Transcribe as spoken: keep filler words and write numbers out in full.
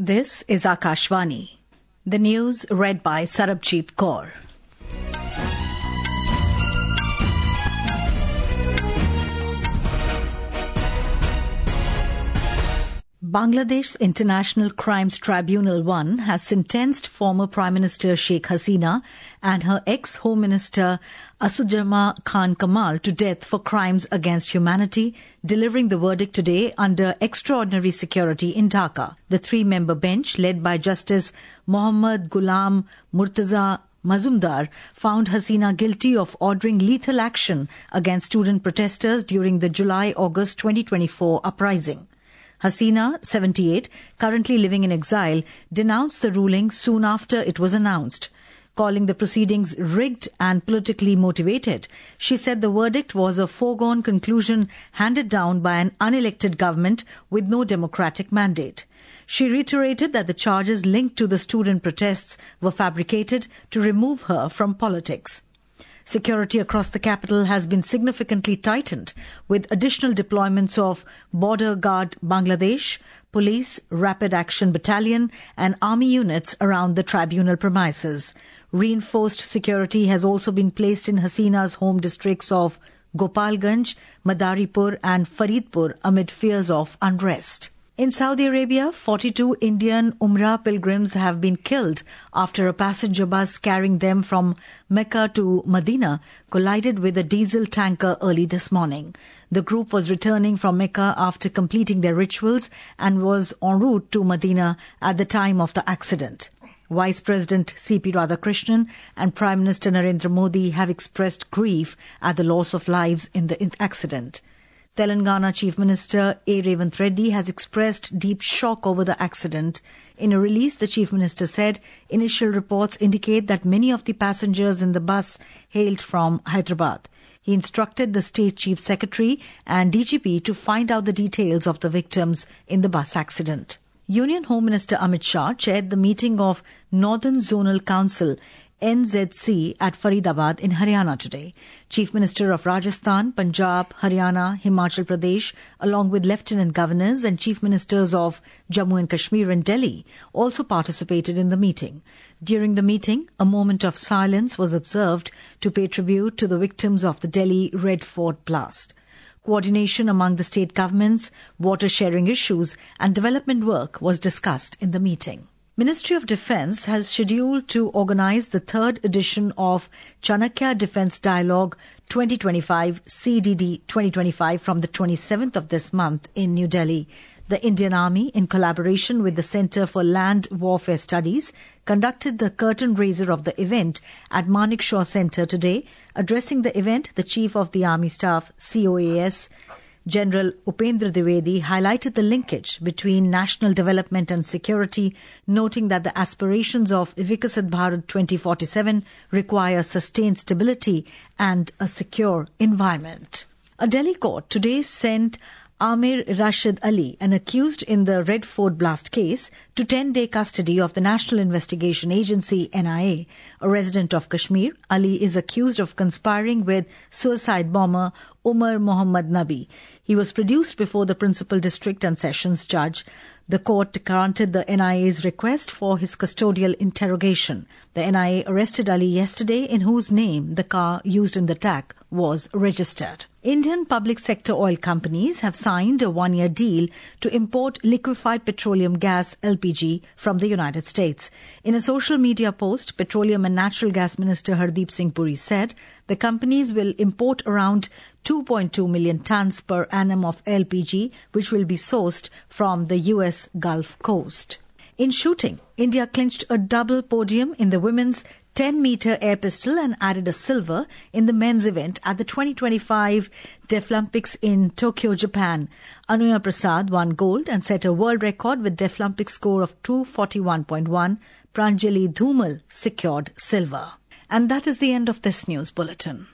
This is Akashvani. The news read by Sarabjit Kaur. Bangladesh's International Crimes Tribunal one has sentenced former Prime Minister Sheikh Hasina and her ex-Home Minister Asujama Khan Kamal to death for crimes against humanity, delivering the verdict today under extraordinary security in Dhaka. The three-member bench, led by Justice Mohammad Ghulam Murtaza Mazumdar, found Hasina guilty of ordering lethal action against student protesters during the July-August twenty twenty-four uprising. Hasina, seventy-eight, currently living in exile, denounced the ruling soon after it was announced. Calling the proceedings rigged and politically motivated, she said the verdict was a foregone conclusion handed down by an unelected government with no democratic mandate. She reiterated that the charges linked to the student protests were fabricated to remove her from politics. Security across the capital has been significantly tightened, with additional deployments of Border Guard Bangladesh, Police, Rapid Action Battalion and Army units around the tribunal premises. Reinforced security has also been placed in Hasina's home districts of Gopalganj, Madaripur and Faridpur amid fears of unrest. In Saudi Arabia, forty-two Indian Umrah pilgrims have been killed after a passenger bus carrying them from Mecca to Medina collided with a diesel tanker early this morning. The group was returning from Mecca after completing their rituals and was en route to Medina at the time of the accident. Vice President C P Radhakrishnan and Prime Minister Narendra Modi have expressed grief at the loss of lives in the accident. Telangana Chief Minister A. Revanth Reddy has expressed deep shock over the accident. In a release, the Chief Minister said initial reports indicate that many of the passengers in the bus hailed from Hyderabad. He instructed the State Chief Secretary and D G P to find out the details of the victims in the bus accident. Union Home Minister Amit Shah chaired the meeting of Northern Zonal Council N Z C at Faridabad in Haryana today. Chief Minister of Rajasthan, Punjab, Haryana, Himachal Pradesh, along with Lieutenant Governors and Chief Ministers of Jammu and Kashmir and Delhi, also participated in the meeting. During the meeting, a moment of silence was observed to pay tribute to the victims of the Delhi Red Fort blast. Coordination among the state governments, water sharing issues and development work was discussed in the meeting. Ministry of Defence has scheduled to organise the third edition of Chanakya Defence Dialogue twenty twenty-five C D D twenty twenty-five from the twenty-seventh of this month in New Delhi. The Indian Army, in collaboration with the Centre for Land Warfare Studies, conducted the curtain raiser of the event at Manekshaw Centre today. Addressing the event, the Chief of the Army Staff, C O A S, General Upendra Dwivedi, highlighted the linkage between national development and security, noting that the aspirations of Viksit Bharat twenty forty-seven require sustained stability and a secure environment. A Delhi court today sent Amir Rashid Ali, an accused in the Red Fort blast case, to ten-day custody of the National Investigation Agency N I A. A resident of Kashmir, Ali is accused of conspiring with suicide bomber Umar Mohammad Nabi. He was produced before the principal district and sessions judge. The court granted the N I A's request for his custodial interrogation. The N I A arrested Ali yesterday, in whose name the car used in the attack was registered. Indian public sector oil companies have signed a one-year deal to import liquefied petroleum gas L P G from the United States. In a social media post, Petroleum and Natural Gas Minister Hardeep Singh Puri said the companies will import around two point two million tons per annum of L P G, which will be sourced from the U S Gulf Coast. In shooting, India clinched a double podium in the women's ten-meter air pistol and added a silver in the men's event at the twenty twenty-five Deaflympics in Tokyo, Japan. Anuya Prasad won gold and set a world record with Deaflympic score of two forty-one point one. Pranjali Dhumal secured silver. And that is the end of this news bulletin.